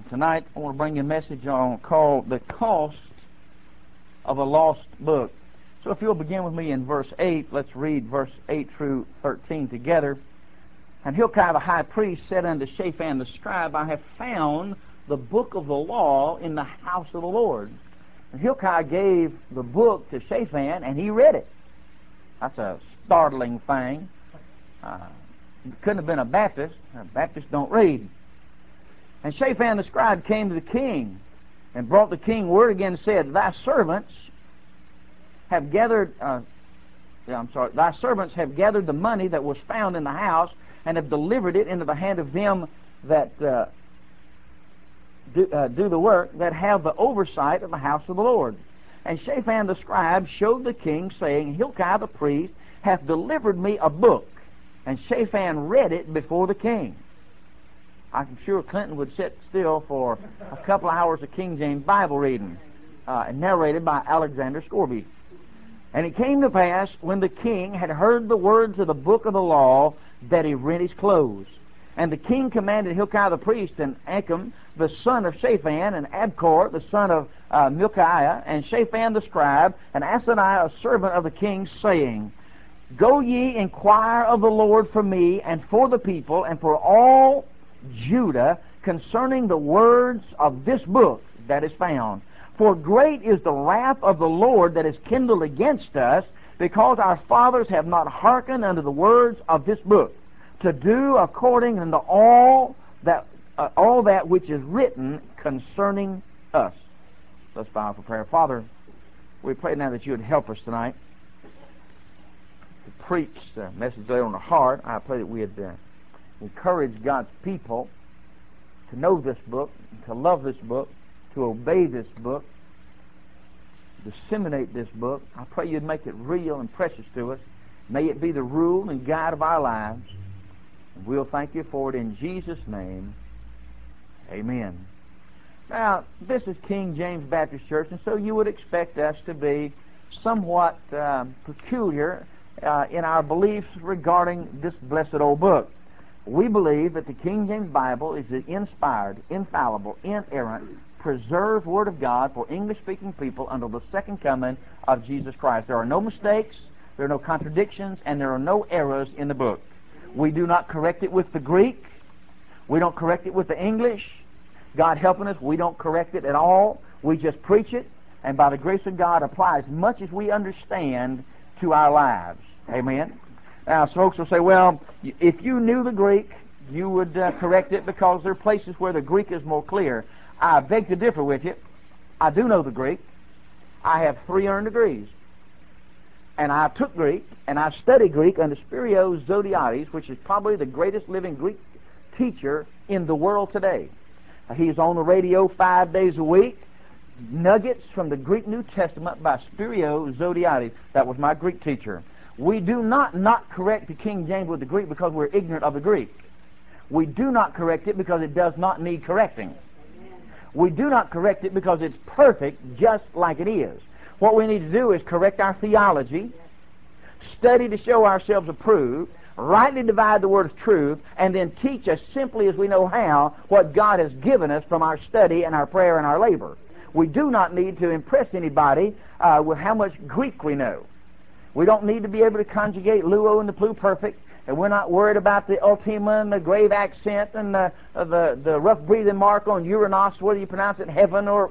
Tonight I want to bring you a message called The Cost of a Lost Book. So if you'll begin with me in verse 8, let's read verse 8 through 13 together. And Hilkiah the high priest said unto Shaphan the scribe, I have found the book of the law in the house of the Lord. And Hilkiah gave the book to Shaphan, and he read it. That's a startling thing. Couldn't have been a Baptist. Baptists don't read. And Shaphan the scribe came to the king and brought the king word again and said, Thy servants have gathered the money that was found in the house and have delivered it into the hand of them that do the work, that have the oversight of the house of the Lord. And Shaphan the scribe showed the king, saying, Hilkiah the priest hath delivered me a book. And Shaphan read it before the king. I'm sure Clinton would sit still for a couple of hours of King James Bible reading, narrated by Alexander Scourby. And it came to pass, when the king had heard the words of the book of the law, that he rent his clothes. And the king commanded Hilkiah the priest, and Achim the son of Shaphan, and Abkor the son of Milchiah, and Shaphan the scribe, and Asaniah a servant of the king, saying, Go ye inquire of the Lord for me, and for the people, and for all Judah, concerning the words of this book that is found. For great is the wrath of the Lord that is kindled against us, because our fathers have not hearkened unto the words of this book, to do according unto all that which is written concerning us. Let's bow for prayer. Father, we pray now that you would help us tonight to preach the message laid on the heart. I pray that we would encourage God's people to know this book, to love this book, to obey this book, disseminate this book. I pray you'd make it real and precious to us. May it be the rule and guide of our lives. And we'll thank you for it in Jesus' name. Amen. Now, this is King James Baptist Church, and so you would expect us to be somewhat peculiar in our beliefs regarding this blessed old book. We believe that the King James Bible is the inspired, infallible, inerrant, preserved Word of God for English-speaking people until the second coming of Jesus Christ. There are no mistakes, there are no contradictions, and there are no errors in the book. We do not correct it with the Greek. We don't correct it with the English. God helping us, we don't correct it at all. We just preach it, and by the grace of God, apply as much as we understand to our lives. Amen? Now, some folks will say, well, if you knew the Greek, you would correct it because there are places where the Greek is more clear. I beg to differ with you. I do know the Greek. I have 3 earned degrees. And I took Greek, and I studied Greek under Spyros Zodhiates, which is probably the greatest living Greek teacher in the world today. He's on the radio 5 days a week. Nuggets from the Greek New Testament by Spyros Zodhiates. That was my Greek teacher. We do not correct the King James with the Greek because we're ignorant of the Greek. We do not correct it because it does not need correcting. We do not correct it because it's perfect just like it is. What we need to do is correct our theology, study to show ourselves approved, rightly divide the word of truth, and then teach as simply as we know how what God has given us from our study and our prayer and our labor. We do not need to impress anybody with how much Greek we know. We don't need to be able to conjugate luo and the pluperfect, and we're not worried about the ultima and the grave accent and the rough breathing mark on Uranos, whether you pronounce it heaven or,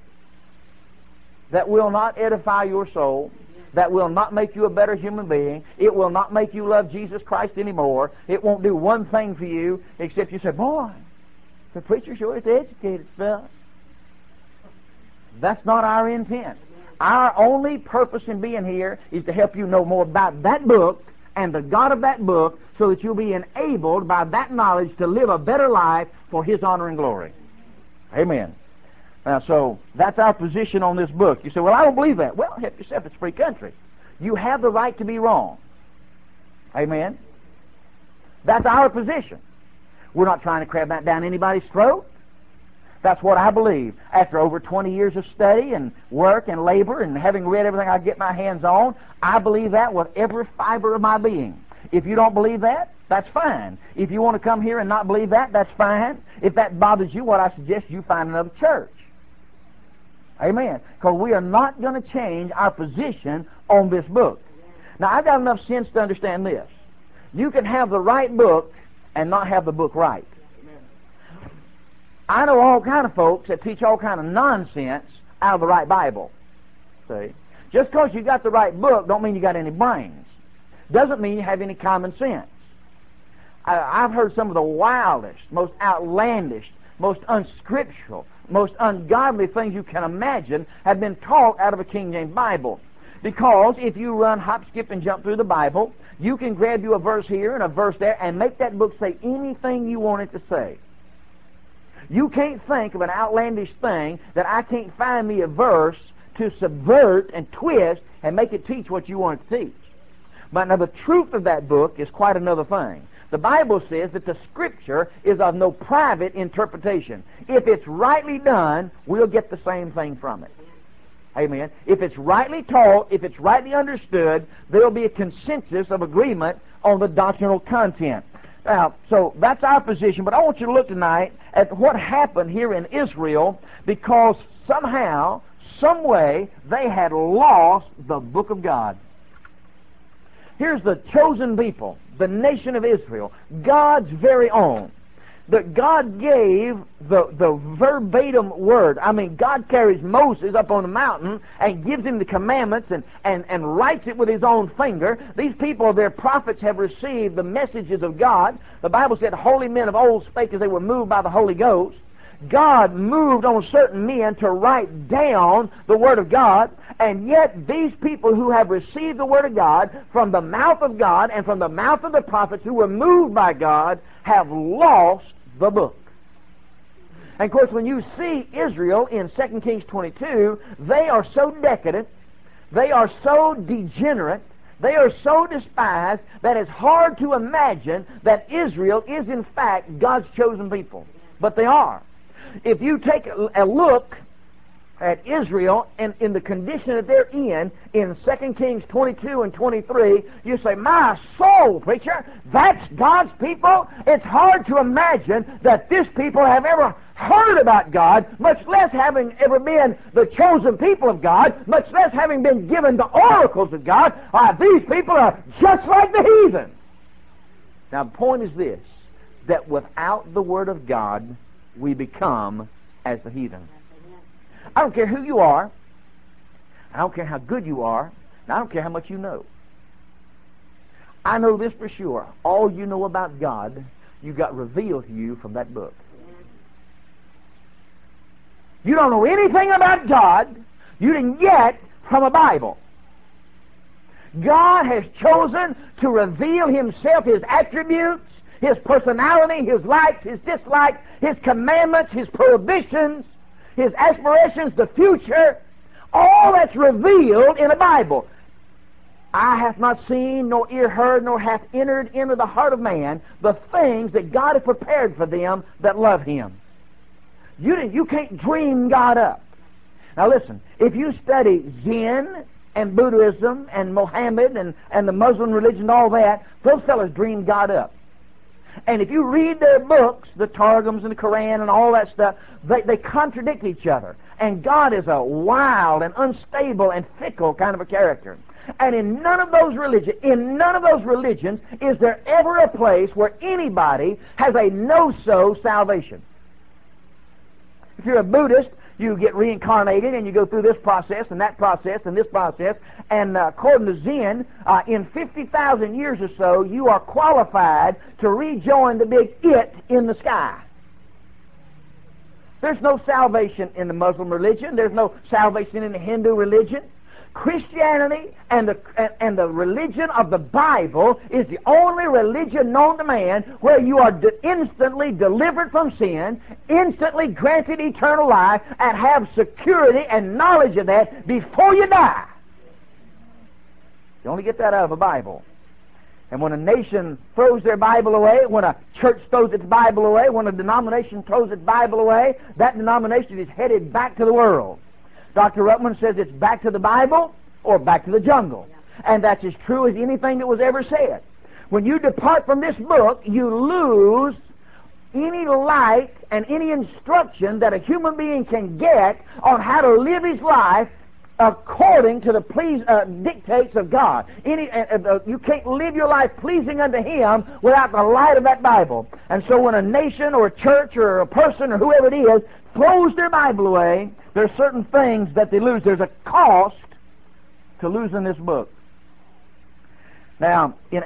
That will not edify your soul. That will not make you a better human being. It will not make you love Jesus Christ anymore. It won't do one thing for you except you say, boy, the preacher sure is educated, fella. That's not our intent. Our only purpose in being here is to help you know more about that book and the God of that book so that you'll be enabled by that knowledge to live a better life for His honor and glory. Amen. So that's our position on this book. You say, well, I don't believe that. Well, help yourself. It's a free country. You have the right to be wrong. Amen. That's our position. We're not trying to cram that down anybody's throat. That's what I believe. After over 20 years of study and work and labor and having read everything I get my hands on, I believe that with every fiber of my being. If you don't believe that, That's fine. If you want to come here and not believe that, that's fine. If that bothers you, what I suggest you find another church. Amen. Because we are not going to change our position on this book. Now, I've got enough sense to understand this. You can have the right book and not have the book right. I know all kind of folks that teach all kind of nonsense out of the right Bible. See? Just because you got the right book don't mean you got any brains. Doesn't mean you have any common sense. I've heard some of the wildest, most outlandish, most unscriptural, most ungodly things you can imagine have been taught out of a King James Bible. Because if you run, hop, skip, and jump through the Bible, you can grab you a verse here and a verse there and make that book say anything you want it to say. You can't think of an outlandish thing that I can't find me a verse to subvert and twist and make it teach what you want it to teach. But now the truth of that book is quite another thing. The Bible says that the Scripture is of no private interpretation. If it's rightly done, we'll get the same thing from it. Amen. If it's rightly taught, if it's rightly understood, there'll be a consensus of agreement on the doctrinal content. Now, so that's our position, but I want you to look tonight at what happened here in Israel, because somehow, some way, they had lost the book of God. Here's the chosen people, the nation of Israel, God's very own. That God gave the verbatim word. I mean, God carries Moses up on the mountain and gives him the commandments and writes it with his own finger. These people, their prophets, have received the messages of God. The Bible said, holy men of old spake as they were moved by the Holy Ghost. God moved on certain men to write down the Word of God, and yet these people who have received the Word of God from the mouth of God and from the mouth of the prophets who were moved by God have lost the book. And of course, when you see Israel in 2 Kings 22, they are so decadent, they are so degenerate, they are so despised that it's hard to imagine that Israel is in fact God's chosen people. But they are. If you take a look at Israel and in the condition that they're in 2 Kings 22 and 23, you say, my soul, preacher, that's God's people? It's hard to imagine that this people have ever heard about God, much less having ever been the chosen people of God, much less having been given the oracles of God. These people are just like the heathen. Now, the point is this, that without the Word of God, we become as the heathen. I don't care who you are. I don't care how good you are. And I don't care how much you know. I know this for sure. All you know about God, you got revealed to you from that book. You don't know anything about God you didn't get from a Bible. God has chosen to reveal Himself, His attributes, His personality, His likes, His dislikes, His commandments, His prohibitions, His aspirations, the future. All that's revealed in the Bible. Eye hath not seen, nor ear heard, nor hath entered into the heart of man the things that God has prepared for them that love Him. You can't dream God up. Now listen, if you study Zen and Buddhism and Mohammed and the Muslim religion and all that, those fellas dream God up. And if you read their books, the Targums and the Quran and all that stuff, they contradict each other. And God is a wild and unstable and fickle kind of a character. And in none of those religions is there ever a place where anybody has a no-so salvation. If you're a Buddhist, you get reincarnated and you go through this process and that process and this process. And according to Zen, in 50,000 years or so, you are qualified to rejoin the big it in the sky. There's no salvation in the Muslim religion. There's no salvation in the Hindu religion. Christianity and the religion of the Bible is the only religion known to man where you are instantly delivered from sin, instantly granted eternal life, and have security and knowledge of that before you die. You only get that out of a Bible. And when a nation throws their Bible away, when a church throws its Bible away, when a denomination throws its Bible away, that denomination is headed back to the world. Dr. Ruttman says it's back to the Bible or back to the jungle. And that's as true as anything that was ever said. When you depart from this book, you lose any light and any instruction that a human being can get on how to live his life according to the dictates of God. You can't live your life pleasing unto Him without the light of that Bible. And so when a nation or a church or a person or whoever it is throws their Bible away, there are certain things that they lose. There's a cost to losing this book. Now, in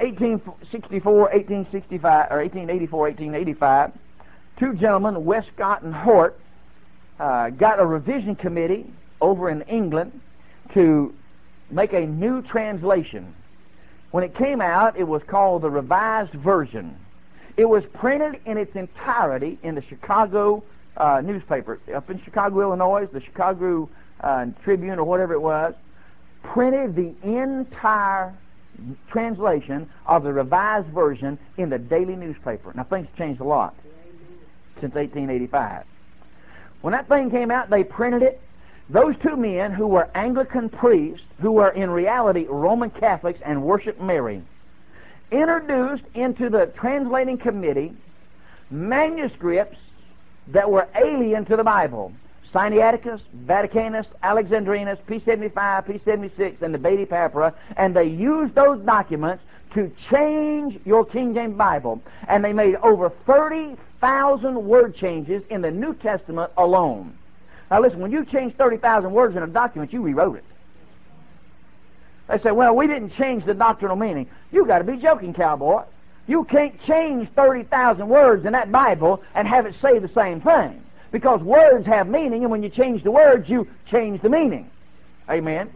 1884, 2 gentlemen, Westcott and Hort, got a revision committee over in England to make a new translation. When it came out, it was called the Revised Version. It was printed in its entirety in the Chicago newspaper. Up in Chicago, Illinois, the Chicago Tribune or whatever it was, printed the entire translation of the Revised Version in the daily newspaper. Now, things changed a lot since 1885. When that thing came out, they printed it. Those 2 men, who were Anglican priests, who were in reality Roman Catholics and worshiped Mary, introduced into the translating committee manuscripts that were alien to the Bible. Sinaiticus, Vaticanus, Alexandrinus, P75, P76, and the Beatty Papyri, and they used those documents to change your King James Bible. And they made over 30,000 word changes in the New Testament alone. Now listen, when you change 30,000 words in a document, you rewrote it. They say, well, we didn't change the doctrinal meaning. You got to be joking, cowboy. You can't change 30,000 words in that Bible and have it say the same thing. Because words have meaning, and when you change the words, you change the meaning. Amen.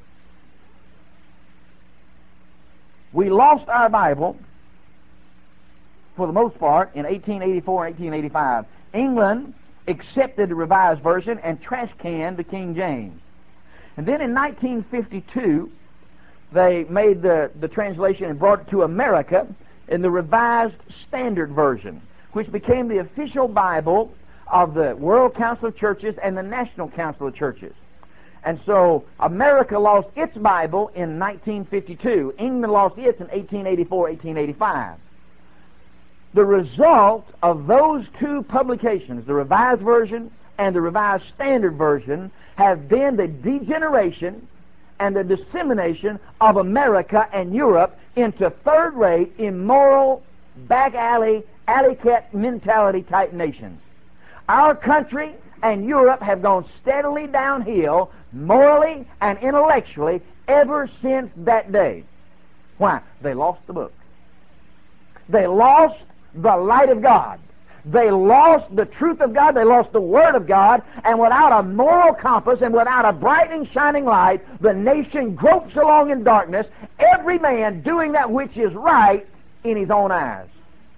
We lost our Bible, for the most part, in 1884 and 1885. England accepted the Revised Version and trash-canned the King James. And then in 1952, they made the translation and brought it to America in the Revised Standard Version, which became the official Bible of the World Council of Churches and the National Council of Churches. And so America lost its Bible in 1952. England lost its in 1884, 1885. The result of those 2 publications, the Revised Version and the Revised Standard Version, have been the degeneration and the dissemination of America and Europe into third-rate, immoral, back-alley, alley-cat mentality type nations. Our country and Europe have gone steadily downhill, morally and intellectually, ever since that day. Why? They lost the book. They lost the light of God. They lost the truth of God. They lost the Word of God. And without a moral compass and without a bright and shining light, the nation gropes along in darkness, every man doing that which is right in his own eyes.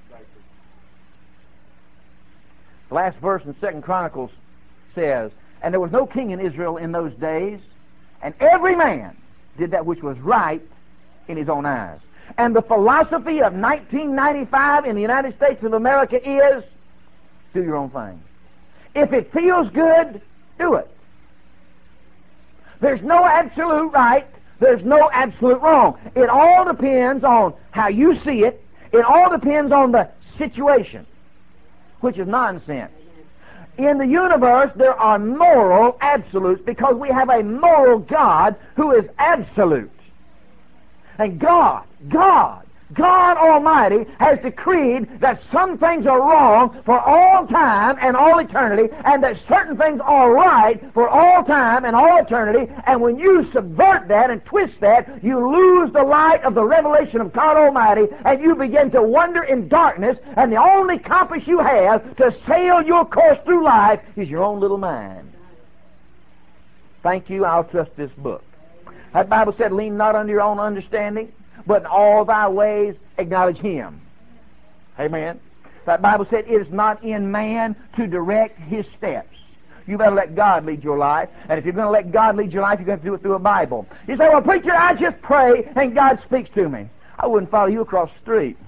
The last verse in 2 Chronicles says, "And there was no king in Israel in those days, and every man did that which was right in his own eyes." And the philosophy of 1995 in the United States of America is, do your own thing. If it feels good, do it. There's no absolute right. There's no absolute wrong. It all depends on how you see it. It all depends on the situation, which is nonsense. In the universe, there are moral absolutes because we have a moral God who is absolute. And God Almighty has decreed that some things are wrong for all time and all eternity, and that certain things are right for all time and all eternity. And when you subvert that and twist that, you lose the light of the revelation of God Almighty, and you begin to wander in darkness, and the only compass you have to sail your course through life is your own little mind. Thank you, I'll trust this book. That Bible said, lean not unto your own understanding, but in all thy ways acknowledge Him. Amen. That Bible said, it is not in man to direct his steps. You better let God lead your life. And if you're going to let God lead your life, you're going to have to do it through a Bible. You say, well, preacher, I just pray and God speaks to me. I wouldn't follow you across the street.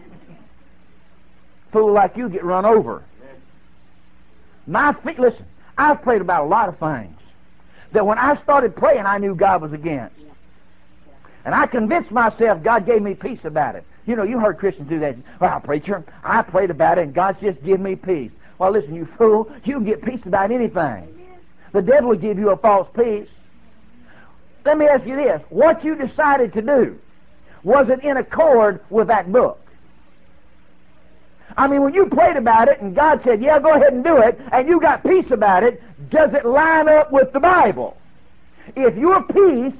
Fool like you get run over. My feet, listen, I've prayed about a lot of things that when I started praying, I knew God was against. And I convinced myself God gave me peace about it. You know, you heard Christians do that. Well, preacher, I prayed about it and God's just given me peace. Well, listen, you fool, you can get peace about anything. The devil will give you a false peace. Let me ask you this. What you decided to do, was it in accord with that book? I mean, when you prayed about it and God said, yeah, go ahead and do it, and you got peace about it, does it line up with the Bible? If your peace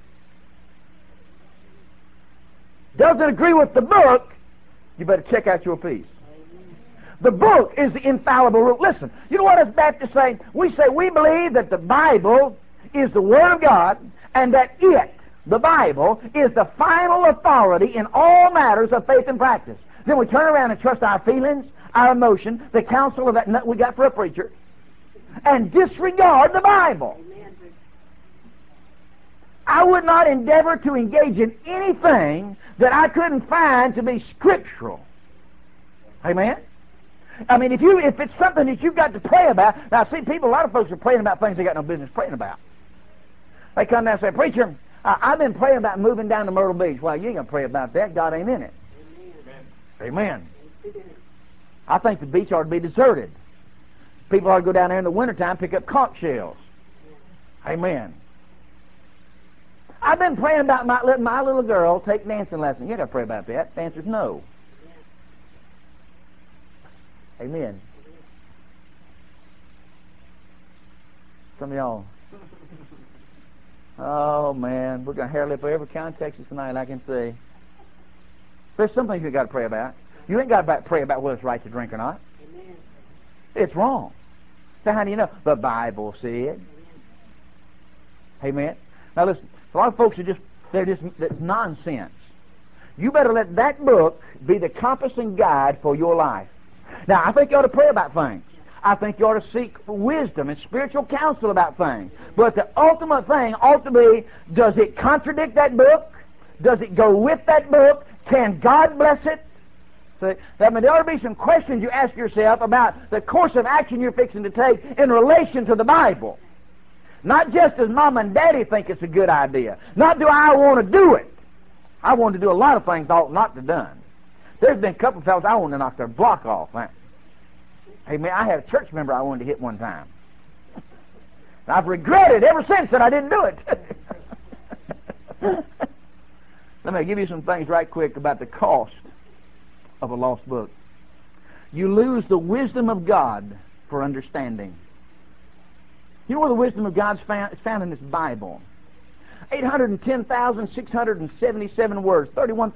doesn't agree with the book, you better check out your peace. The book is the infallible rule. Listen, you know what us Baptists say? We say we believe that the Bible is the Word of God, and that it, the Bible, is the final authority in all matters of faith and practice. Then we turn around and trust our feelings, our emotion, the counsel of that nut we got for a preacher, and disregard the Bible. I would not endeavor to engage in anything that I couldn't find to be scriptural. Amen? I mean, if it's something that you've got to pray about, now see, a lot of folks are praying about things they got no business praying about. They come down and say, preacher, I've been praying about moving down to Myrtle Beach. Well, you ain't going to pray about that. God ain't in it. Amen. I think the beach ought to be deserted. People ought to go down there in the wintertime and pick up conch shells. Amen. I've been praying about letting my little girl take dancing lessons. You ain't got to pray about that. The answer's no. Amen. Some of y'all, oh man, we're going to hair lip every county in Texas tonight, I can see. There's some things you got to pray about. You ain't got to pray about whether it's right to drink or not. Amen. It's wrong. So how do you know? The Bible said. Amen. Now listen, a lot of folks that's nonsense. You better let that book be the compass and guide for your life. Now, I think you ought to pray about things. I think you ought to seek wisdom and spiritual counsel about things. But the ultimate thing ought to be, does it contradict that book? Does it go with that book? Can God bless it? See, there ought to be some questions you ask yourself about the course of action you're fixing to take in relation to the Bible. Not just as Mom and Daddy think it's a good idea. Not do I want to do it. I want to do a lot of things I ought not to done. There's been a couple of fellows I wanted to knock their block off. Hey, man, I had a church member I wanted to hit one time. And I've regretted ever since that I didn't do it. Let me give you some things right quick about the cost of a lost book. You lose the wisdom of God for understanding. You know where the wisdom of God's found? It's found in this Bible. 810,677 words,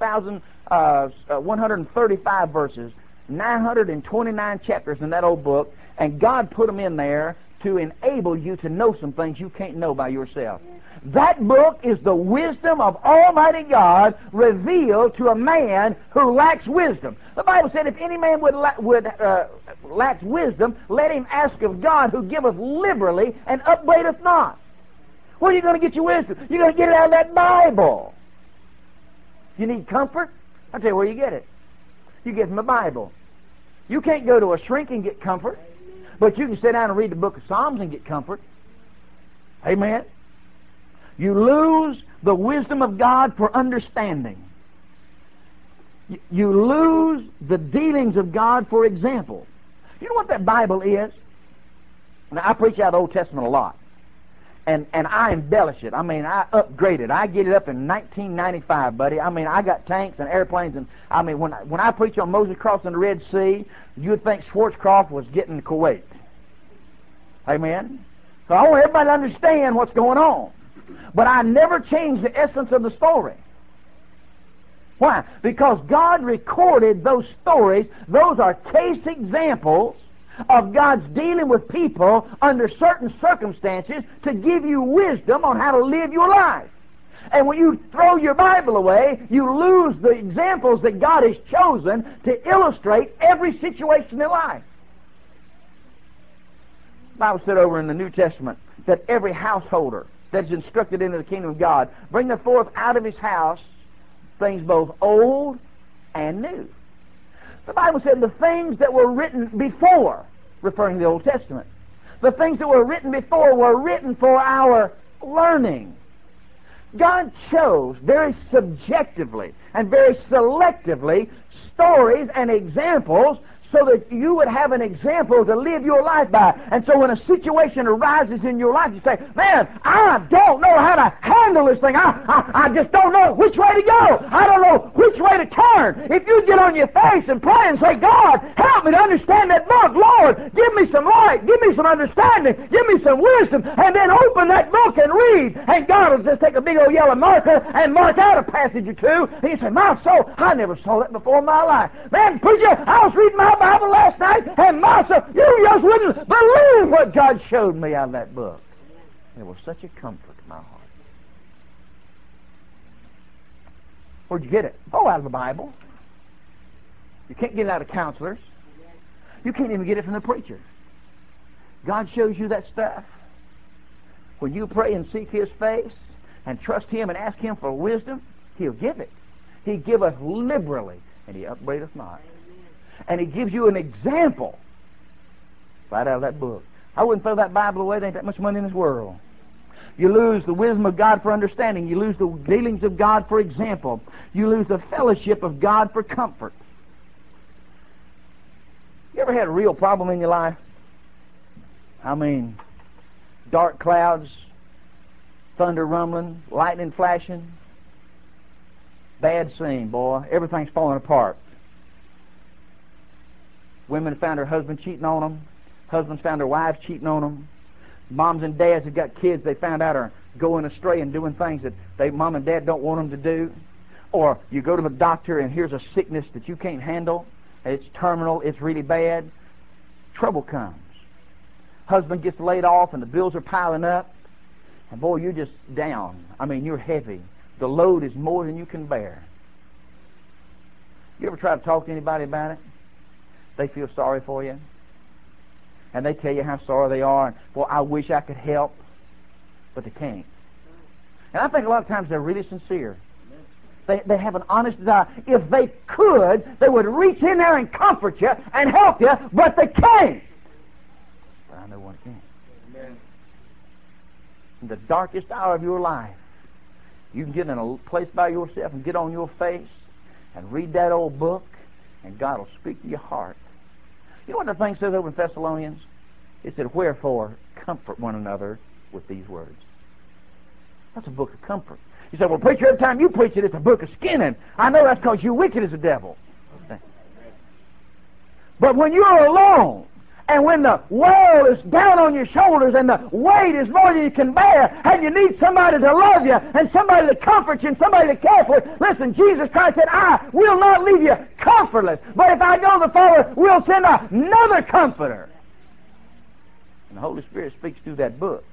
31,135 verses, 929 chapters in that old book, and God put them in there to enable you to know some things you can't know by yourself. That book is the wisdom of Almighty God revealed to a man who lacks wisdom. The Bible said if any man lacks wisdom, let him ask of God, who giveth liberally and upbraideth not. Where are you going to get your wisdom? You're going to get it out of that Bible. You need comfort? I'll tell you where you get it. You get it from the Bible. You can't go to a shrink and get comfort, but you can sit down and read the book of Psalms and get comfort. Amen? You lose the wisdom of God for understanding. You lose the dealings of God for example. You know what that Bible is? Now, I preach out of the Old Testament a lot. And I embellish it. I mean, I upgrade it. I get it up in 1995, buddy. I mean, I got tanks and airplanes, and I mean, when I preach on Moses crossing the Red Sea, you'd think Schwarzkopf was getting to Kuwait. Amen? So I want everybody to understand what's going on. But I never change the essence of the story. Why? Because God recorded those stories. Those are case examples of God's dealing with people under certain circumstances to give you wisdom on how to live your life. And when you throw your Bible away, you lose the examples that God has chosen to illustrate every situation in life. The Bible said over in the New Testament that every householder that is instructed into the kingdom of God bringeth forth out of his house things both old and new. The Bible said the things that were written before, referring to the Old Testament, the things that were written before were written for our learning. God chose very subjectively and very selectively stories and examples so that you would have an example to live your life by. And so when a situation arises in your life, you say, man, I don't know how to handle this thing. I just don't know which way to go. I don't know which way to turn. If you get on your face and pray and say, God, help me to understand that book. Lord, give me some light. Give me some understanding. Give me some wisdom. And then open that book and read. And God will just take a big old yellow marker and mark out a passage or two. And you say, my soul, I never saw that before in my life. Man, preacher, I was reading my Bible last night, and my soul, you just wouldn't believe what God showed me out of that book. It was such a comfort to my heart. Where'd you get it? Oh, out of the Bible. You can't get it out of counselors. You can't even get it from the preacher. God shows you that stuff. When you pray and seek His face and trust Him and ask Him for wisdom, He'll give it. He giveth liberally, and He upbraideth not. And He gives you an example right out of that book. I wouldn't throw that Bible away. There ain't that much money in this world. You lose the wisdom of God for understanding. You lose the dealings of God for example. You lose the fellowship of God for comfort. You ever had a real problem in your life? I mean, dark clouds, thunder rumbling, lightning flashing, bad scene, boy. Everything's falling apart. Women found their husband cheating on them. Husbands found their wives cheating on them. Moms and dads have got kids they found out are going astray and doing things that mom and dad don't want them to do. Or you go to the doctor and here's a sickness that you can't handle. It's terminal. It's really bad. Trouble comes. Husband gets laid off and the bills are piling up. And boy, you're just down. I mean, you're heavy. The load is more than you can bear. You ever try to talk to anybody about it? They feel sorry for you. And they tell you how sorry they are. And, well, I wish I could help. But they can't. And I think a lot of times they're really sincere. They have an honest desire. If they could, they would reach in there and comfort you and help you, but they can't. But I know one can. Amen. In the darkest hour of your life, you can get in a place by yourself and get on your face and read that old book, and God will speak to your heart. You know what the thing says over in Thessalonians? It said, wherefore, comfort one another with these words. That's a book of comfort. You say, well, preacher, every time you preach it, it's a book of skinning. I know that's because you're wicked as the devil. But when you're alone, and when the world is down on your shoulders and the weight is more than you can bear, and you need somebody to love you and somebody to comfort you and somebody to care for you. Listen, Jesus Christ said, I will not leave you comfortless, but if I go to the Father, we'll send another comforter. And the Holy Spirit speaks through that book.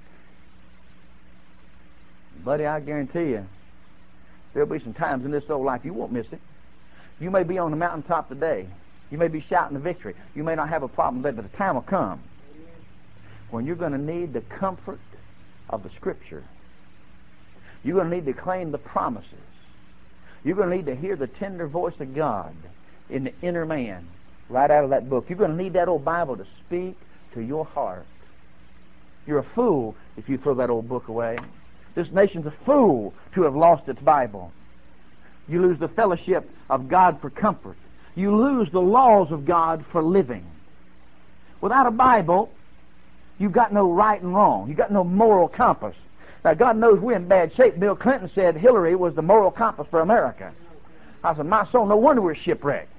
Buddy, I guarantee you, there'll be some times in this old life you won't miss it. You may be on the mountaintop today. You may be shouting the victory. You may not have a problem today, but the time will come when you're going to need the comfort of the Scripture. You're going to need to claim the promises. You're going to need to hear the tender voice of God in the inner man right out of that book. You're going to need that old Bible to speak to your heart. You're a fool if you throw that old book away. This nation's a fool to have lost its Bible. You lose the fellowship of God for comfort. You lose the laws of God for living. Without a Bible, you've got no right and wrong. You've got no moral compass. Now, God knows we're in bad shape. Bill Clinton said Hillary was the moral compass for America. I said, my soul, no wonder we're shipwrecked.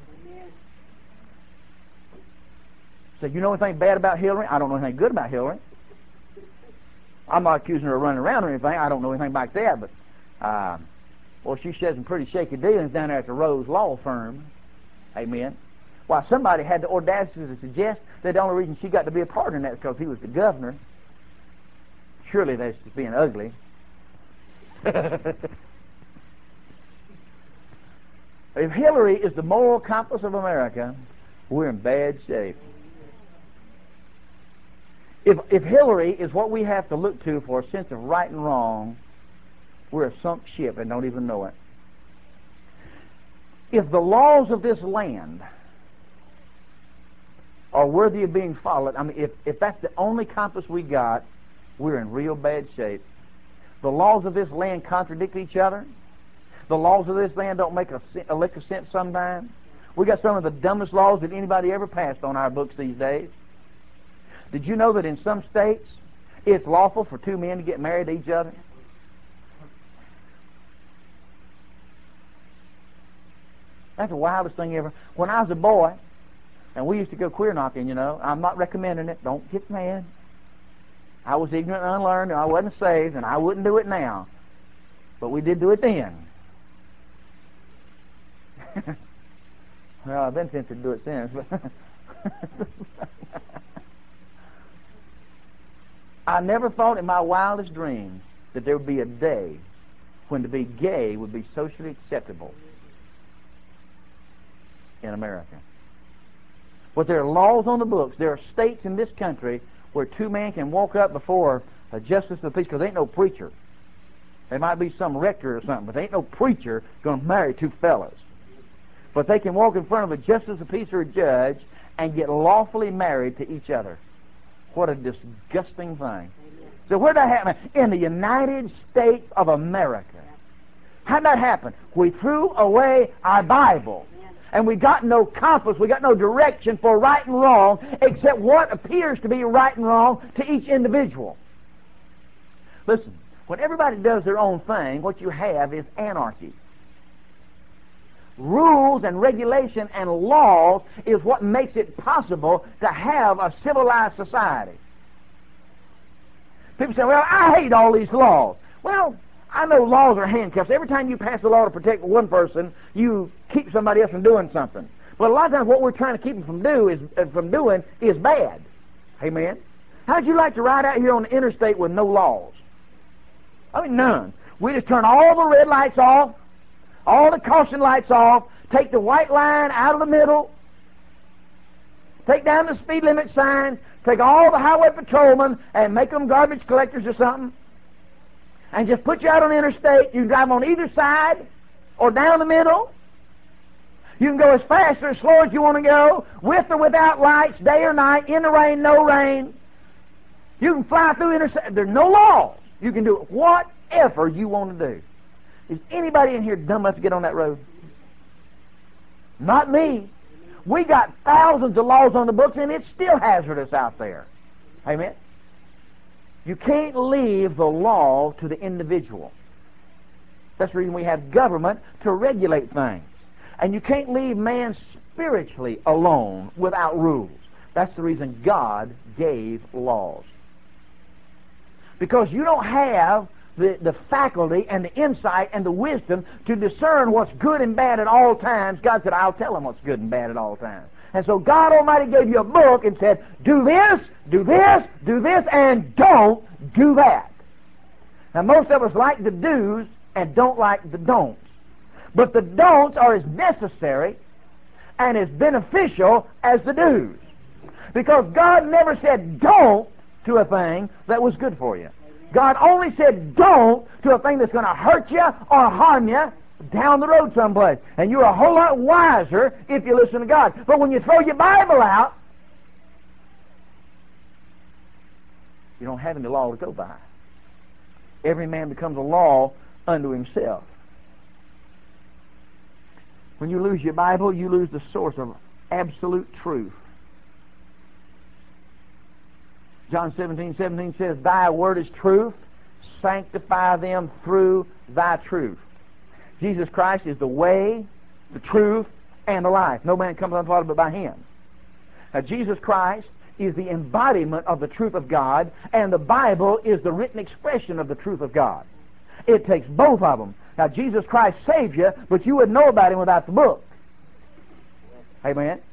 Said, you know anything bad about Hillary? I don't know anything good about Hillary. I'm not accusing her of running around or anything. I don't know anything about that, but well, she said some pretty shaky dealings down there at the Rose Law Firm. Amen. Why, somebody had the audacity to suggest that the only reason she got to be a partner in that is because he was the governor. Surely that's just being ugly. If Hillary is the moral compass of America, we're in bad shape. If Hillary is what we have to look to for a sense of right and wrong, we're a sunk ship and don't even know it. If the laws of this land are worthy of being followed, I mean, if that's the only compass we got, we're in real bad shape. The laws of this land contradict each other. The laws of this land don't make a lick of sense sometimes. We got some of the dumbest laws that anybody ever passed on our books these days. Did you know that in some states it's lawful for two men to get married to each other? That's the wildest thing ever. When I was a boy, and we used to go queer knocking, you know, I'm not recommending it. Don't get mad. I was ignorant and unlearned, and I wasn't saved, and I wouldn't do it now. But we did do it then. Well, I've been tempted to do it since. But I never thought in my wildest dreams that there would be a day when to be gay would be socially acceptable in America. But there are laws on the books. There are states in this country where two men can walk up before a justice of the peace, because there ain't no preacher. There might be some rector or something, but there ain't no preacher going to marry two fellas. But they can walk in front of a justice of peace or a judge and get lawfully married to each other. What a disgusting thing. So where did that happen? In the United States of America. How did that happen? We threw away our Bible. And we got no compass, we got no direction for right and wrong except what appears to be right and wrong to each individual. Listen, when everybody does their own thing, what you have is anarchy. Rules and regulation and laws is what makes it possible to have a civilized society. People say, well, I hate all these laws. Well, I know laws are handcuffs. Every time you pass a law to protect one person, you keep somebody else from doing something. But a lot of times what we're trying to keep them from doing is bad. Amen? How'd you like to ride out here on the interstate with no laws? I mean, none. We just turn all the red lights off, all the caution lights off, take the white line out of the middle, take down the speed limit sign, take all the highway patrolmen and make them garbage collectors or something, and just put you out on the interstate. You can drive on either side or down the middle. You can go as fast or as slow as you want to go, with or without lights, day or night, in the rain, no rain. You can fly through interstate. There's no laws. You can do whatever you want to do. Is anybody in here dumb enough to get on that road? Not me. We got thousands of laws on the books, and it's still hazardous out there. Amen? You can't leave the law to the individual. That's the reason we have government to regulate things. And you can't leave man spiritually alone without rules. That's the reason God gave laws. Because you don't have the faculty and the insight and the wisdom to discern what's good and bad at all times. God said, I'll tell them what's good and bad at all times. And so God Almighty gave you a book and said, do this, do this, do this, and don't do that. Now most of us like the do's and don't like the don'ts. But the don'ts are as necessary and as beneficial as the do's. Because God never said don't to a thing that was good for you. God only said don't to a thing that's going to hurt you or harm you down the road someplace. And you're a whole lot wiser if you listen to God. But when you throw your Bible out, you don't have any law to go by. Every man becomes a law unto himself. When you lose your Bible, you lose the source of absolute truth. John 17:17 says, Thy word is truth, sanctify them through thy truth. Jesus Christ is the way, the truth, and the life. No man comes unto the Father but by him. Now Jesus Christ is the embodiment of the truth of God, and the Bible is the written expression of the truth of God. It takes both of them. Now Jesus Christ saved you, but you wouldn't know about him without the book. Amen?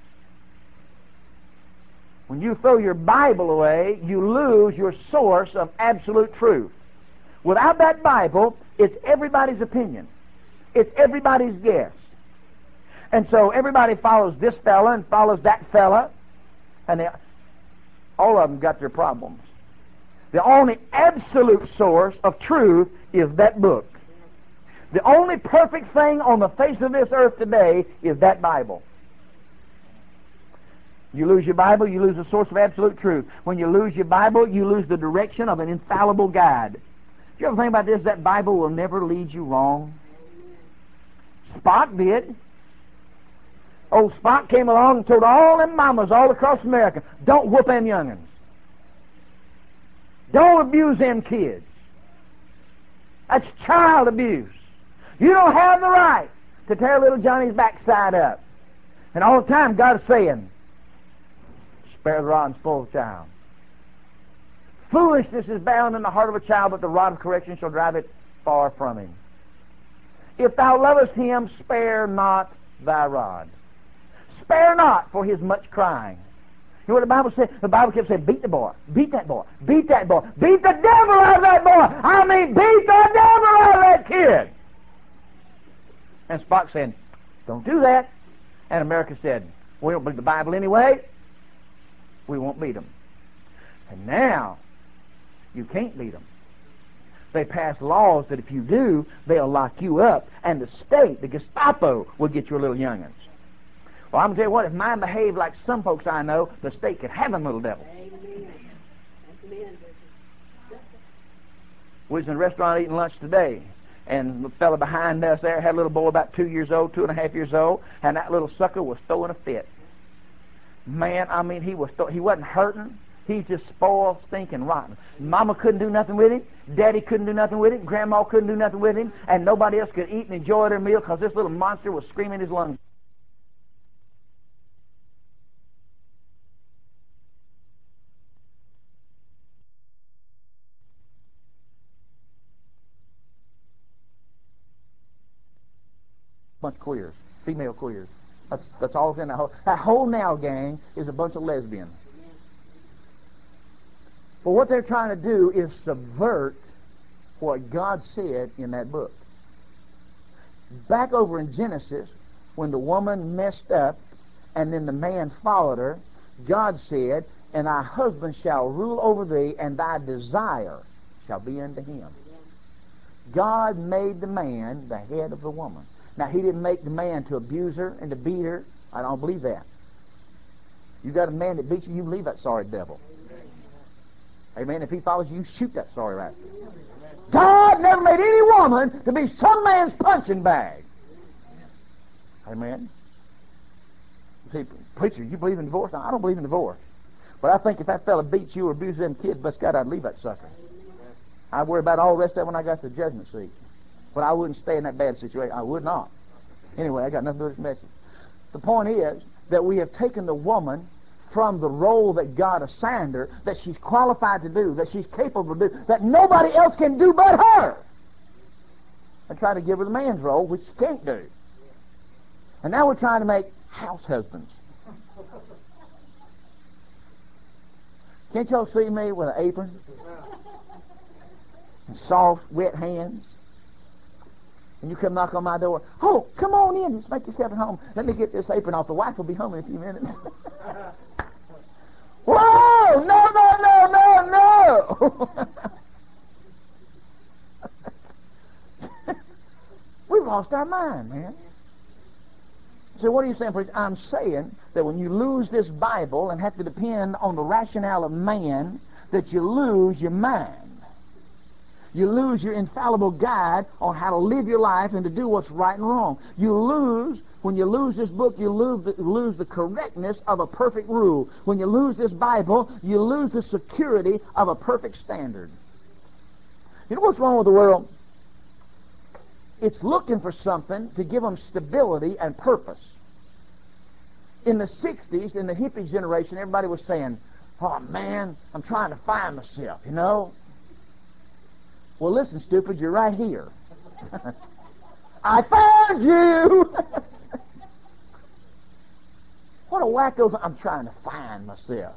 When you throw your Bible away, you lose your source of absolute truth. Without that Bible, it's everybody's opinion. It's everybody's guess. And so everybody follows this fella and follows that fella, and all of them got their problems. The only absolute source of truth is that book. The only perfect thing on the face of this earth today is that Bible. You lose your Bible, you lose the source of absolute truth. When you lose your Bible, you lose the direction of an infallible guide. You ever think about this? That Bible will never lead you wrong. Spock did. Old Spock came along and told all them mamas all across America, don't whoop them young'uns. Don't abuse them kids. That's child abuse. You don't have the right to tear little Johnny's backside up. And all the time God is saying, spare the rod and spoil the child. Foolishness is bound in the heart of a child, but the rod of correction shall drive it far from him. If thou lovest him, spare not thy rod. Spare not for his much crying. You know what the Bible said? The Bible kept saying, beat the boy, beat that boy, beat that boy, beat the devil out of that boy. I mean, beat the devil out of that kid. And Spock said, don't do that. And America said, we don't believe the Bible anyway. We won't beat them. And now, you can't beat them. They passed laws that if you do, they'll lock you up, and the state, the Gestapo, will get your little young'uns. Well, I'm going to tell you what, if mine behaved like some folks I know, the state could have them little devils. Amen. We was in a restaurant eating lunch today, and the fellow behind us there had a little boy about 2 years old, 2.5 years old, and that little sucker was throwing a fit. Man, I mean, he wasn't hurting. He's just spoiled, stinking, rotten. Mama couldn't do nothing with him. Daddy couldn't do nothing with him. Grandma couldn't do nothing with him. And nobody else could eat and enjoy their meal because this little monster was screaming his lungs. Bunch of queers, female queers. That's all that's in that whole. That whole now gang is a bunch of lesbians. But what they're trying to do is subvert what God said in that book. Back over in Genesis, when the woman messed up and then the man followed her, God said, and thy husband shall rule over thee, and thy desire shall be unto him. God made the man the head of the woman. Now, he didn't make the man to abuse her and to beat her. I don't believe that. You got a man that beats you, you leave that sorry devil. Amen. If he follows you, shoot that sorry rat. God never made any woman to be some man's punching bag. Amen. See, preacher, you believe in divorce? Now, I don't believe in divorce. But I think if that fella beats you or abuses them kids, but God, I'd leave that sucker. I'd worry about all the rest of it when I got to the judgment seat. But I wouldn't stay in that bad situation. I would not. Anyway, I got nothing to do with this message. The point is that we have taken the woman from the role that God assigned her, that she's qualified to do, that she's capable to do, that nobody else can do but her, and try to give her the man's role, which she can't do. And now we're trying to make house husbands. Can't y'all see me with an apron and soft, wet hands? And you come knock on my door. Oh, come on in. Just make yourself at home. Let me get this apron off. The wife will be home in a few minutes. Whoa! No, no, no, no, no! We've lost our mind, man. So what are you saying, preacher? I'm saying that when you lose this Bible and have to depend on the rationale of man, that you lose your mind. You lose your infallible guide on how to live your life and to do what's right and wrong. You lose, when you lose this book, you lose the correctness of a perfect rule. When you lose this Bible, you lose the security of a perfect standard. You know what's wrong with the world? It's looking for something to give them stability and purpose. In the 60s, in the hippie generation, everybody was saying, oh man, I'm trying to find myself, you know. Well, listen, stupid, you're right here. I found you! What a wacko, I'm trying to find myself.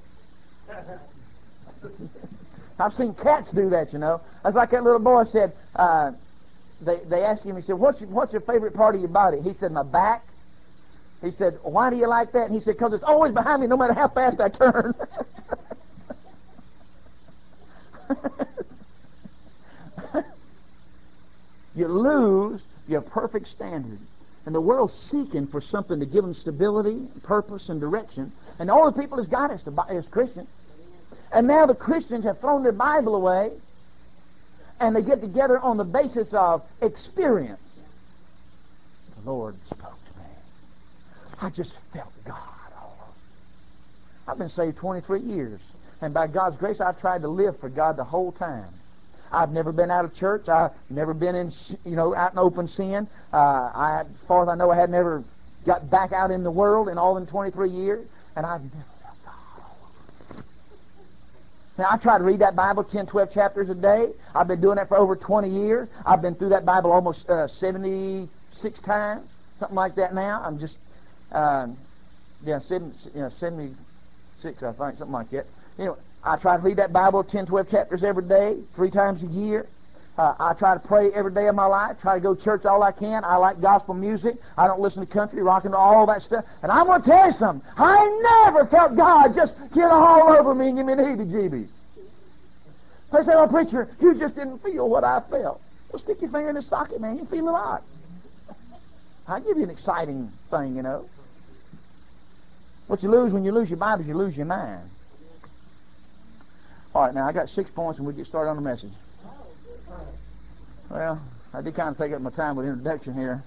I've seen cats do that, you know. That's like that little boy said, they asked him, he said, what's your favorite part of your body? He said, my back. He said, why do you like that? And he said, because it's always behind me no matter how fast I turn. You lose your perfect standard. And the world's seeking for something to give them stability, purpose, and direction. And the only people that's got is Christians. And now the Christians have thrown their Bible away. and they get together on the basis of experience. The Lord spoke to me. I just felt God all over. I've been saved 23 years, and by God's grace, I've tried to live for God the whole time. I've never been out of church. I've never been in, out in open sin. As far as I know, I had never got back out in the world in all in 23 years, and I've never felt God all over. Now, I try to read that Bible 10, 12 chapters a day. I've been doing that for over 20 years. I've been through that Bible almost 76 times, something like that now. I'm just, 76, I think, something like that. I try to read that Bible 10, 12 chapters every day, 3 times a year. I try to pray every day of my life, try to go to church all I can. I like gospel music. I don't listen to country, rock and roll, all that stuff. And I'm going to tell you something. I never felt God just get all over me and give me the heebie-jeebies. They say, well, preacher, you just didn't feel what I felt. Well, stick your finger in the socket, man. You feel a lot. I'll give you an exciting thing, What you lose when you lose your Bible is you lose your mind. All right, now I got 6 points and we get started on the message. Well, I did kind of take up my time with introduction here.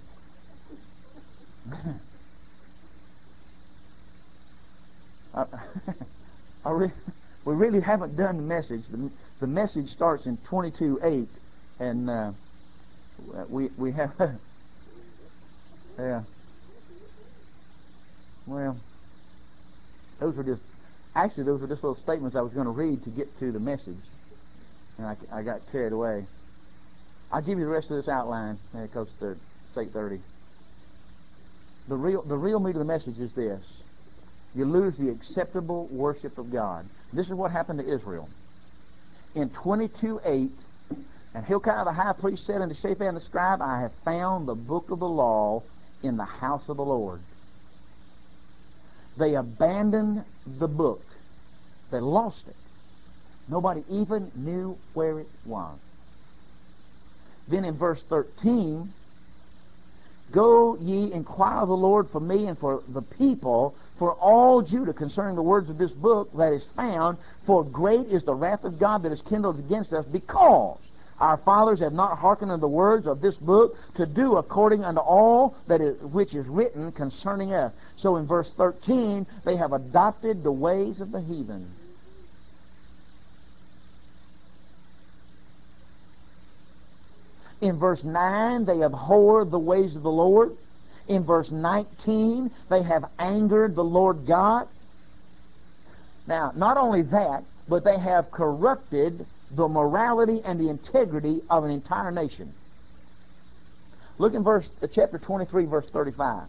We really haven't done the message. The message starts in 22:8, and we have yeah. Well, those were just little statements I was going to read to get to the message, and I got carried away. I'll give you the rest of this outline because it's 8:30. The real meat of the message is this: you lose the acceptable worship of God. This is what happened to Israel. In 22:8, and Hilkiah the high priest said unto Shaphan the scribe, I have found the book of the law in the house of the Lord. They abandoned the book. They lost it. Nobody even knew where it was. Then in verse 13, go ye inquire of the Lord for me and for the people, for all Judah, concerning the words of this book that is found, for great is the wrath of God that is kindled against us, because our fathers have not hearkened unto the words of this book to do according unto all which is written concerning us. So in verse 13, they have adopted the ways of the heathen. In verse 9, they abhor the ways of the Lord. In verse 19, they have angered the Lord God. Now, not only that, but they have corrupted the morality and the integrity of an entire nation. Look in chapter 23, verse 35.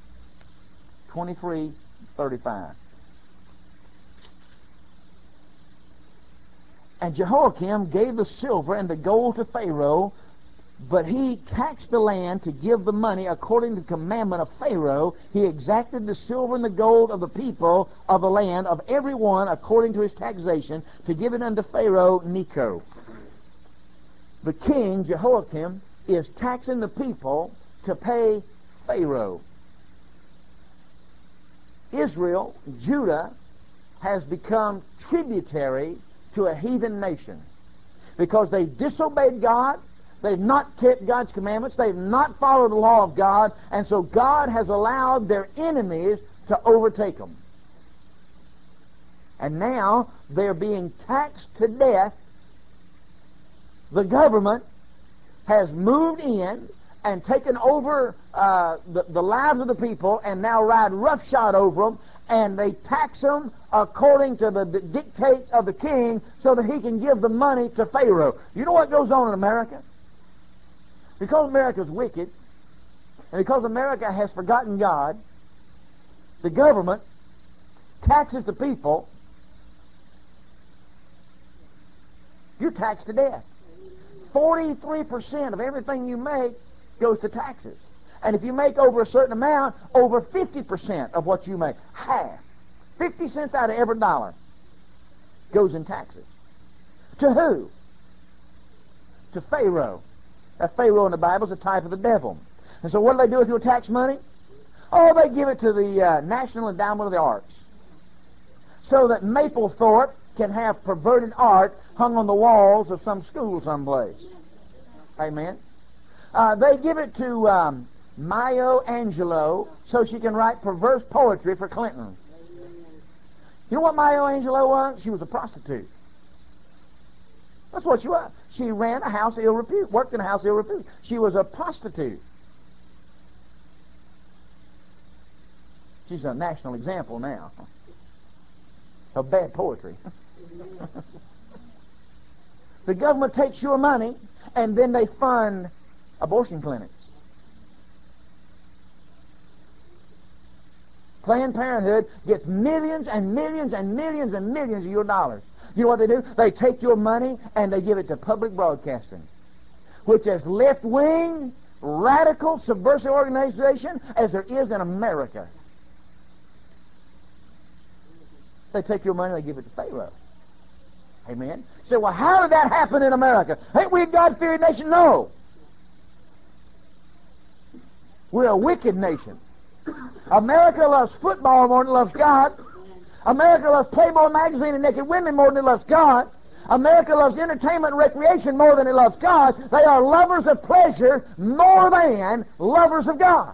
23:35. And Jehoiakim gave the silver and the gold to Pharaoh, but he taxed the land to give the money according to the commandment of Pharaoh. He exacted the silver and the gold of the people of the land, of every one according to his taxation, to give it unto Pharaoh Necho. The king, Jehoiakim, is taxing the people to pay Pharaoh. Israel, Judah, has become tributary to a heathen nation because they disobeyed God. They've not kept God's commandments. They've not followed the law of God. And so God has allowed their enemies to overtake them. And now they're being taxed to death. The government has moved in and taken over the lives of the people and now ride roughshod over them. And they tax them according to the dictates of the king so that he can give the money to Pharaoh. You know what goes on in America? Because America is wicked, and because America has forgotten God, the government taxes the people. You're taxed to death. 43% of everything you make goes to taxes. And if you make over a certain amount, over 50% of what you make, half, 50 cents out of every dollar, goes in taxes. To who? To Pharaoh. That Pharaoh in the Bible is a type of the devil. And so what do they do with your tax money? Oh, they give it to the National Endowment of the Arts. So that Mapplethorpe can have perverted art hung on the walls of some school someplace. Amen. They give it to Maya Angelou so she can write perverse poetry for Clinton. You know what Maya Angelou was? She was a prostitute. That's what she was. She ran a house of ill repute, worked in a house of ill repute. She was a prostitute. She's a national example now of bad poetry. The government takes your money and then they fund abortion clinics. Planned Parenthood gets millions and millions and millions and millions of your dollars. You know what they do? They take your money and they give it to public broadcasting, which is left-wing, radical, subversive organization as there is in America. They take your money and they give it to Pharaoh. Amen. You say, well, how did that happen in America? Ain't we a God-fearing nation? No. We're a wicked nation. America loves football more than it loves God. America loves Playboy magazine and naked women more than it loves God. America loves entertainment and recreation more than it loves God. They are lovers of pleasure more than lovers of God.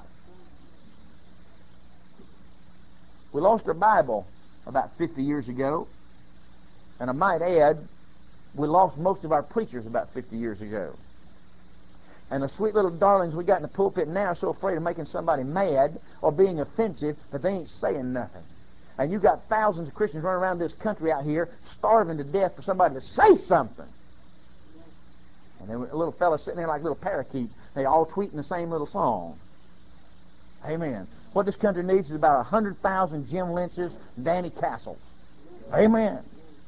We lost our Bible about 50 years ago. And I might add, we lost most of our preachers about 50 years ago. And the sweet little darlings we got in the pulpit now are so afraid of making somebody mad or being offensive that they ain't saying nothing. And you got thousands of Christians running around this country out here starving to death for somebody to say something. And there were a little fella sitting there like little parakeets. They all tweeting the same little song. Amen. What this country needs is about 100,000 Jim Lynch's, Danny Castles. Amen.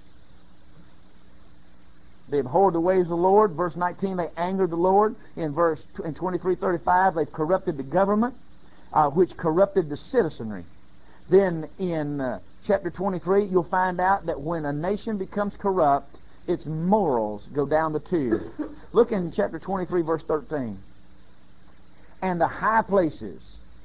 They abhorred the ways of the Lord. Verse 19, they angered the Lord. In 23:35, they've corrupted the government, which corrupted the citizenry. Then in chapter 23, you'll find out that when a nation becomes corrupt, its morals go down the tube. Look in chapter 23, verse 13. And the high places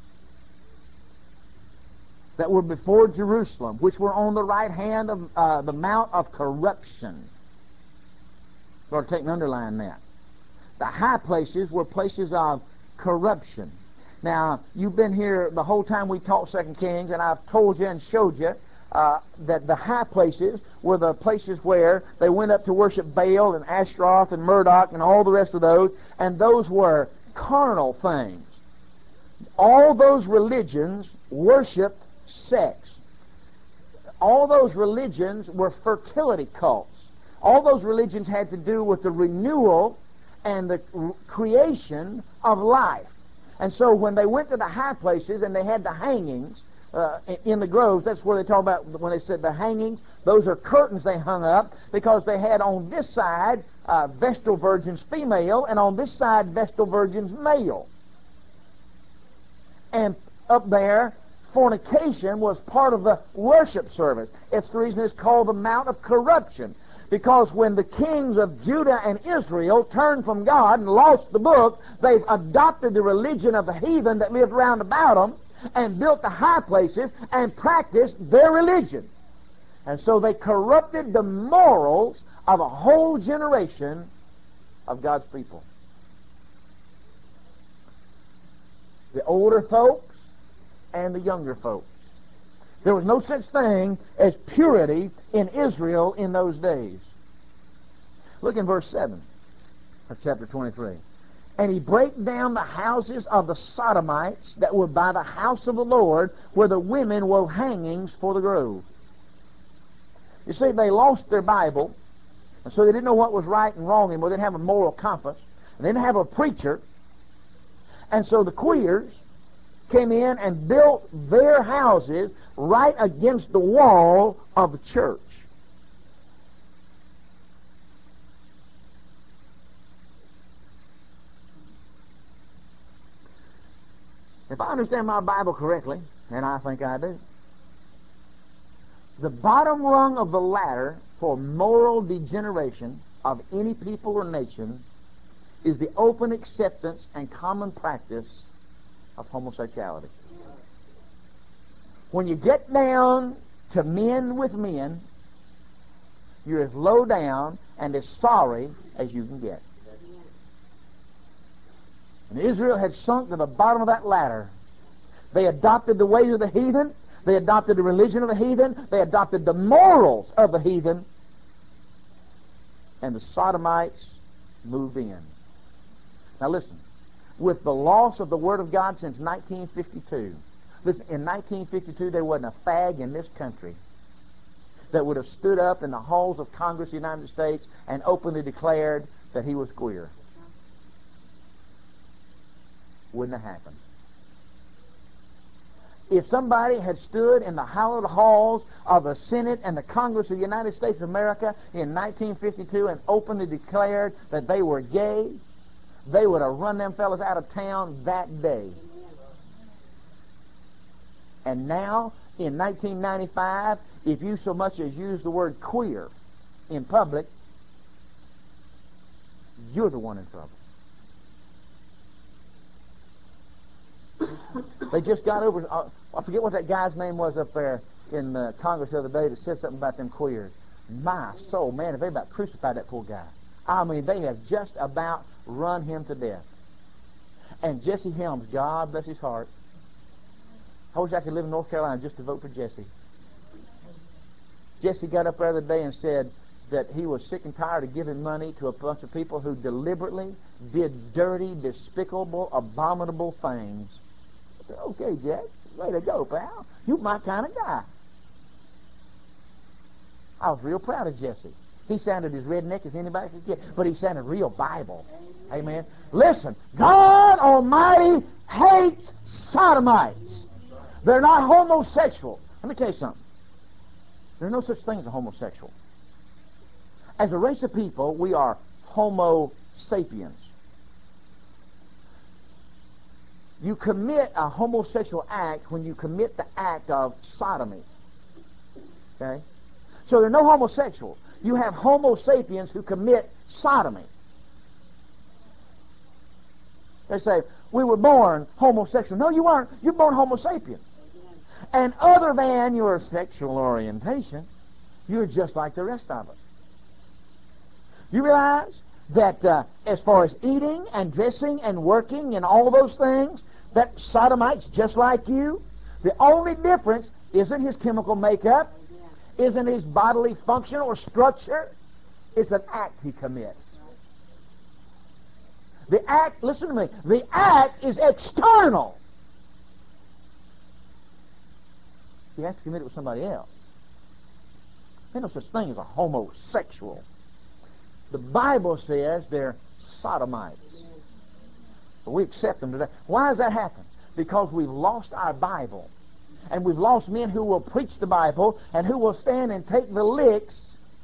that were before Jerusalem, which were on the right hand of the mount of corruption. You ought to take and underline that. The high places were places of corruption. Now, you've been here the whole time we taught 2 Kings, and I've told you and showed you that the high places were the places where they went up to worship Baal and Ashtaroth and Marduk and all the rest of those, and those were carnal things. All those religions worshiped sex. All those religions were fertility cults. All those religions had to do with the renewal and the creation of life. And so when they went to the high places and they had the hangings in the groves, that's where they talk about when they said the hangings. Those are curtains they hung up because they had on this side Vestal virgins female and on this side Vestal virgins male. And up there, fornication was part of the worship service. It's the reason it's called the Mount of Corruption. Because when the kings of Judah and Israel turned from God and lost the book, they've adopted the religion of the heathen that lived round about them and built the high places and practiced their religion. And so they corrupted the morals of a whole generation of God's people. The older folks and the younger folks. There was no such thing as purity in Israel in those days. Look in verse 7 of chapter 23. And he brake down the houses of the Sodomites that were by the house of the Lord, where the women wove hangings for the grove. You see, they lost their Bible, and so they didn't know what was right and wrong anymore. They didn't have a moral compass. And they didn't have a preacher. And so the queers came in and built their houses right against the wall of the church. If I understand my Bible correctly, and I think I do, the bottom rung of the ladder for moral degeneration of any people or nation is the open acceptance and common practice of homosexuality. When you get down to men with men, you're as low down and as sorry as you can get. And Israel had sunk to the bottom of that ladder. They adopted the ways of the heathen. They adopted the religion of the heathen. They adopted the morals of the heathen. And the Sodomites moved in. Now listen, with the loss of the Word of God since 1952, listen, in 1952 there wasn't a fag in this country that would have stood up in the halls of Congress of the United States and openly declared that he was queer. Wouldn't have happened. If somebody had stood in the hallowed halls of the Senate and the Congress of the United States of America in 1952 and openly declared that they were gay, they would have run them fellas out of town that day. And now, in 1995, if you so much as use the word queer in public, you're the one in trouble. They just got over, I forget what that guy's name was up there in Congress the other day that said something about them queers. My soul, man, if they about crucified that poor guy. I mean, they have just about run him to death. And Jesse Helms, God bless his heart. I wish I could live in North Carolina just to vote for Jesse. Jesse got up there the other day and said that he was sick and tired of giving money to a bunch of people who deliberately did dirty, despicable, abominable things. I said, okay, Jack, way to go, pal. You my kind of guy. I was real proud of Jesse. He sounded as redneck as anybody could get, but he sounded real Bible. Amen. Listen, God Almighty hates sodomites. They're not homosexual. Let me tell you something. There's no such thing as a homosexual. As a race of people, we are Homo sapiens. You commit a homosexual act when you commit the act of sodomy. Okay? So there are no homosexuals. You have Homo sapiens who commit sodomy. They say, we were born homosexual. No, you weren't. You're born Homo sapien. And other than your sexual orientation, you're just like the rest of us. You realize that as far as eating and dressing and working and all those things, that sodomite's just like you? The only difference isn't his chemical makeup, isn't his bodily function or structure. It's an act he commits. The act, listen to me, the act is external. You have to commit it with somebody else. There's no such thing as a homosexual. The Bible says they're sodomites. But we accept them today. Why does that happen? Because we've lost our Bible. And we've lost men who will preach the Bible and who will stand and take the licks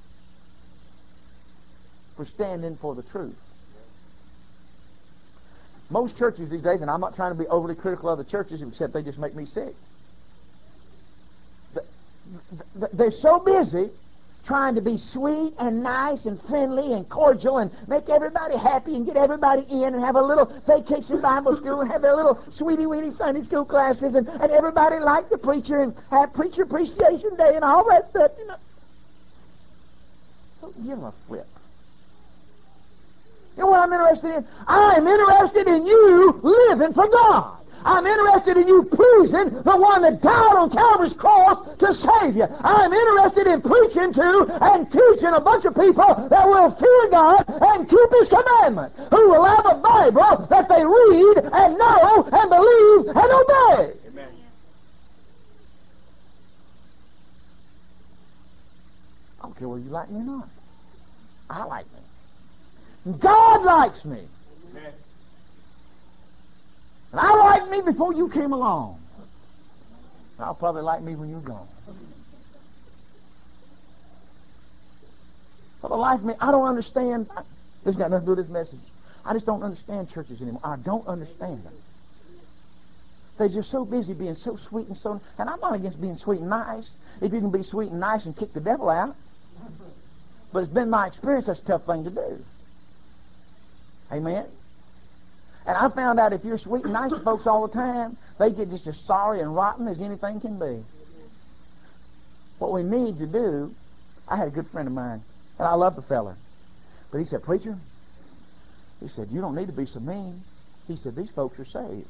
for standing for the truth. Most churches these days, and I'm not trying to be overly critical of the churches, except they just make me sick. They're so busy trying to be sweet and nice and friendly and cordial and make everybody happy and get everybody in and have a little vacation Bible school and have their little sweetie-weetie Sunday school classes and everybody like the preacher and have preacher appreciation day and all that stuff, you know. Don't give a flip. You know what I'm interested in? I'm interested in you living for God. I'm interested in you pleasing the one that died on Calvary's cross to save you. I'm interested in preaching to and teaching a bunch of people that will fear God and keep His commandment, who will have a Bible that they read and know and believe and obey. Amen. I don't care whether you like me or not. I like me. God likes me. Amen. And I liked me before you came along. I'll probably like me when you're gone. For the life of me, I don't understand. This has got nothing to do with this message. I just don't understand churches anymore. I don't understand them. They're just so busy being so sweet and so... And I'm not against being sweet and nice. If you can be sweet and nice and kick the devil out. But it's been my experience that's a tough thing to do. Amen? And I found out if you're sweet and nice to folks all the time, they get just as sorry and rotten as anything can be. What we need to do, I had a good friend of mine And I love the feller. But he said, "Preacher," he said, "you don't need to be so mean." He said, "These folks are saved."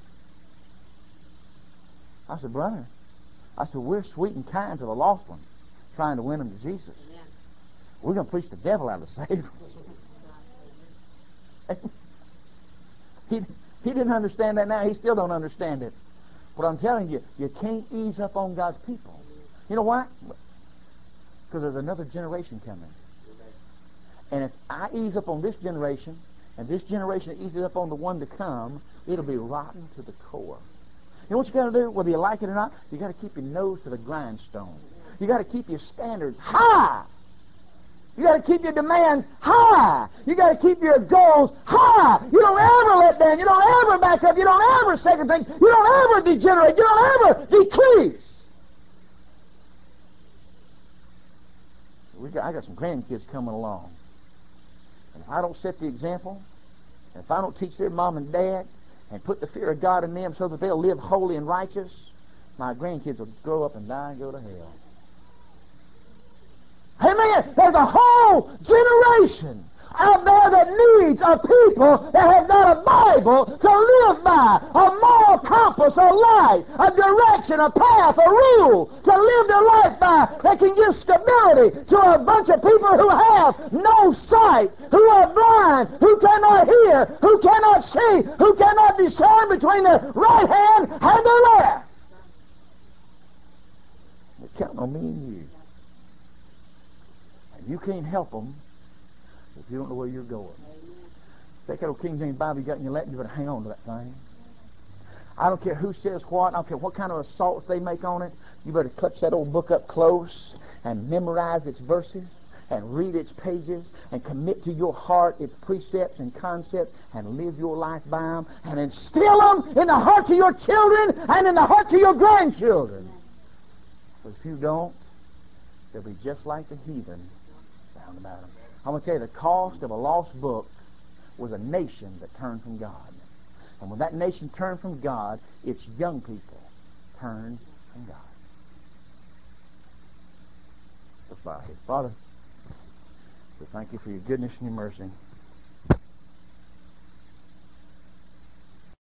I said, "Brother," I said, "we're sweet and kind to the lost ones, trying to win them to Jesus. We're going to preach the devil out of the saved ones." He didn't understand that now. He still don't understand it. But I'm telling you, you can't ease up on God's people. You know why? Because there's another generation coming. And if I ease up on this generation, and this generation eases up on the one to come, it'll be rotten to the core. You know what you got to do, whether you like it or not? You got to keep your nose to the grindstone. You got to keep your standards high. You got to keep your demands high. You got to keep your goals high. You don't ever let down. You don't ever back up. You don't ever second think. You don't ever degenerate. You don't ever decrease. I got some grandkids coming along. And if I don't set the example, and if I don't teach their mom and dad and put the fear of God in them so that they'll live holy and righteous, my grandkids will grow up and die and go to hell. Amen. There's a whole generation out there that needs a people that have got a Bible to live by, a moral compass, a light, a direction, a path, a rule to live their life by that can give stability to a bunch of people who have no sight, who are blind, who cannot hear, who cannot see, who cannot discern between their right hand and their left. They're counting on me and you. And you can't help them if you don't know where you're going. Take that old King James Bible you got in your lap, you better hang on to that thing. I don't care who says what, I don't care what kind of assaults they make on it, you better clutch that old book up close and memorize its verses and read its pages and commit to your heart its precepts and concepts and live your life by them and instill them in the hearts of your children and in the hearts of your grandchildren. But if you don't, they'll be just like the heathen round about them. I'm going to tell you, the cost of a lost book was a nation that turned from God. And when that nation turned from God, its young people turned from God. Let's bow our heads. Father, we thank you for your goodness and your mercy.